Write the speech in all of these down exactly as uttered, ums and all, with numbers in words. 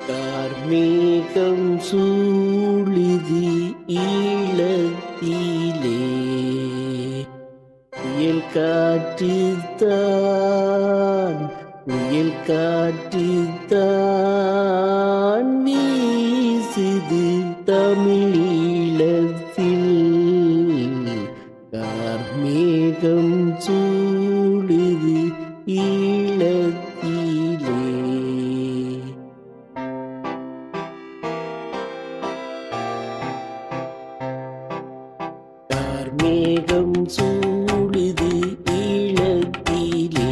கார்மேகம் சூழிதி ஈழத்திலே புயல் காற்றுத்தான் புயல் காற்றுத்தான் வீசுது தமிழீழத்தில். கார்மேகம் சூழுது ஈழத்திலே. கார்மேகம் சூழுது ஈழத்திலே.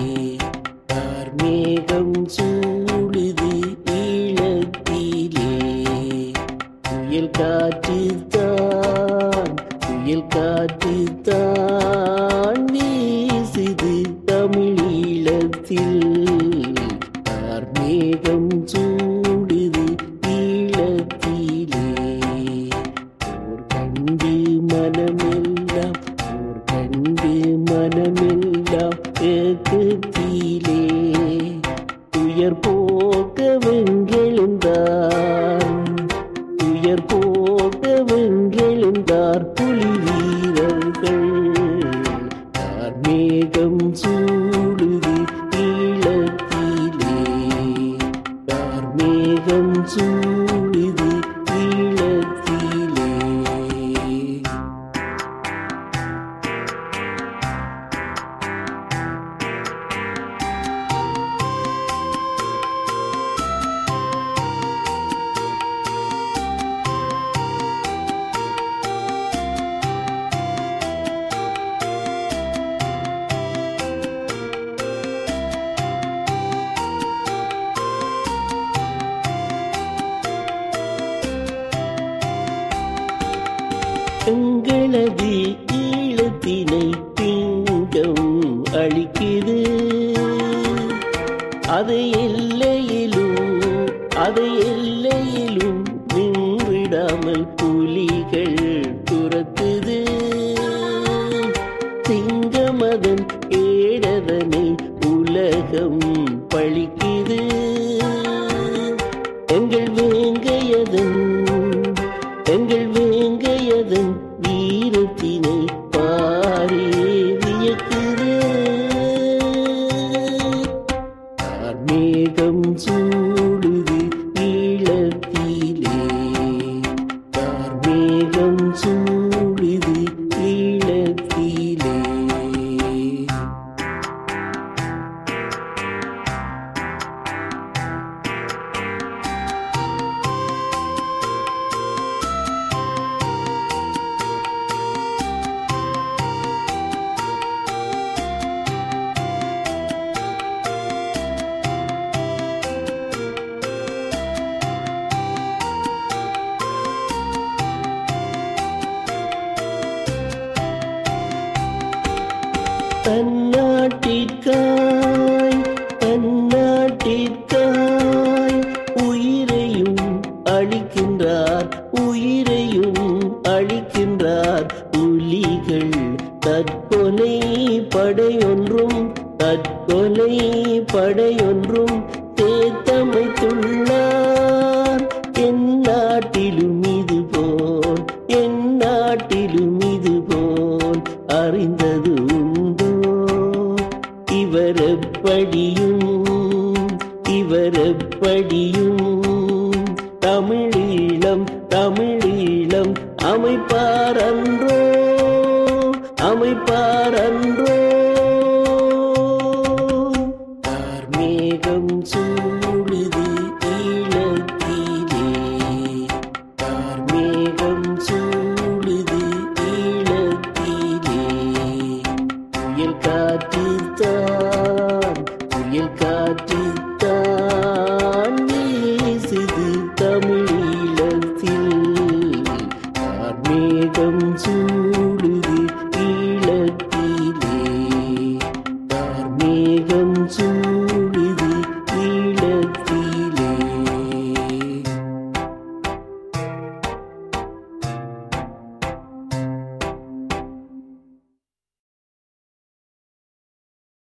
கார்மேகம் சூழுது ஈழத்திலே. புயல் காற்றுத்தான் புயல் காற்றுத்தான் வீசுது தமிழீழத்தில். கார்மேகம் சூழுது ஈழத்திலே. ஓர் கண்டு மனமெல்லாம் ஓர் கண்டு மனமெல்லாம் ஏக்கத்திலே துயர் போக்க வென்றெழுந்தார் துயர் போக்க வென்றெழுந்தார் புலி வீரர்கள். கார்மேகம் சூழுது ஈழத்திலே. கார்மேகம் சூழுது ஈழத்திலே. எங்களது ஈழத்தினை திங்கம் அளிக்குது. அதை எல்லையிலும் அதை எல்லையிலும் நின்றிடாமல் புலிகள் துரத்துது. சிங்கமதன் ஏடதனை உலகம் பழிக்குது. எங்கள் வேங்கையதன் எங்கள் வேங்கையதன் வீரத்தினை பாரே வியக்குது. கார்மேகம் சூழுது ஈழத்திலே. கார்மேகம் சூழுது ஈழத்திலே. தன்னாட்டிற்காய் தன்னாட்டிற்காய் உயிரையும் அளிக்கின்றார் உயிரையும் அளிக்கின்றார் புலிகள். தற்கொலை படையொன்றும் தற்கொலை படையொன்றும் தேத்தமைத்துள்ளார். என் நாட்டிலும் இது போல் என் நாட்டிலும் இது போல் அறிந்தது உண்டோ? இவர் எப்படியும் இவர் எப்படியும் தமிழீழம் தமிழீழம் அமைப்பார் அன்றோ?